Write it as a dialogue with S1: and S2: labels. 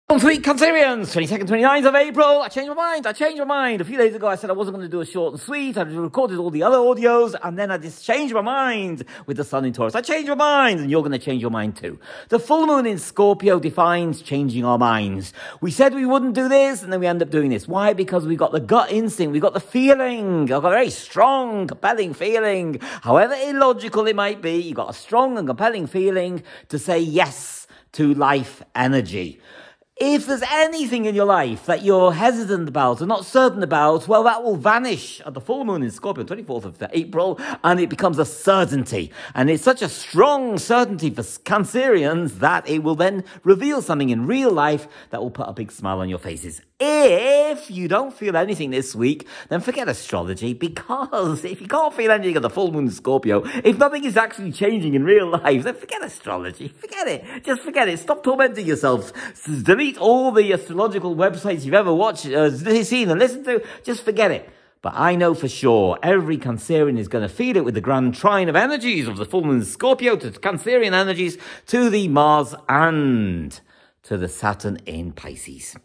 S1: Sweet Cancerians, 22nd, 29th of April. I changed my mind. A few days ago, I said I wasn't going to do a short and sweet. I recorded all the other audios, and then I just changed my mind with the sun in Taurus. I changed my mind, and you're going to change your mind too. The full moon in Scorpio defines changing our minds. We said we wouldn't do this, and then we end up doing this. Why? Because we got the gut instinct. We got the feeling. I've got a very strong, compelling feeling. However illogical it might be, you've got a strong and compelling feeling to say yes to life energy. If there's anything in your life that you're hesitant about or not certain about, well, that will vanish at the full moon in Scorpio, 24th of April, and it becomes a certainty. And it's such a strong certainty for Cancerians that it will then reveal something in real life that will put a big smile on your faces. If you don't feel anything this week, then forget astrology, because if you can't feel anything at the full moon in Scorpio, if nothing is actually changing in real life, then forget astrology. Forget it. Just forget it. Stop tormenting yourself. Delete all the astrological websites you've ever watched, seen and listened to. Just forget it. But I know for sure every Cancerian is going to feel it with the grand trine of energies of the full moon in Scorpio to Cancerian energies to the Mars and to the Saturn in Pisces.